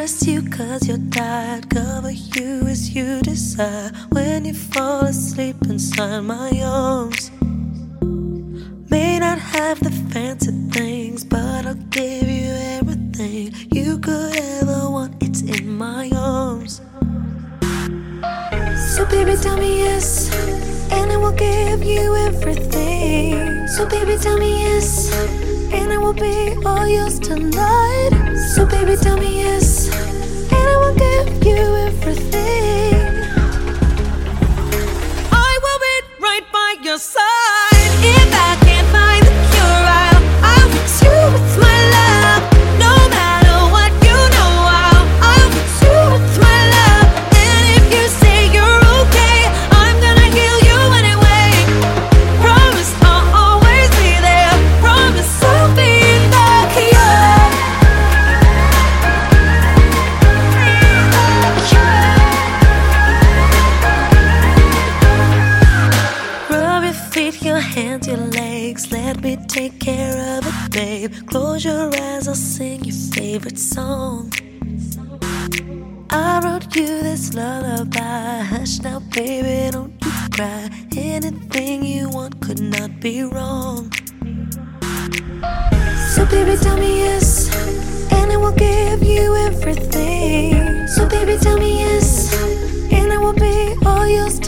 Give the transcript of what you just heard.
trust you 'cause you're tired. Cover you as you desire. When you fall asleep inside my arms, may not have the fancy things, but I'll give you everything you could ever want. It's in my arms. So baby, tell me yes, and I will give you everything. So baby, tell me yes, and I will be all yours tonight. So baby, tell me yes, and I will give you everything. I will be right by your side. If I can't find the cure, I'll fix you with my love. No matter what, you know I'll fix you with my love. And if you say you're okay, I'm gonna heal you anyway. Promise I'll always be there. Promise I'll be the cure. Rub your feet, your hands, your legs. Let me take care of it, babe. Close your eyes, I'll sing your favorite song. I wrote you this lullaby. Hush now, baby, don't you cry. Anything you want could not be wrong. So baby, tell me yes, and I will give you everything. So baby, tell me yes, and I will be all yours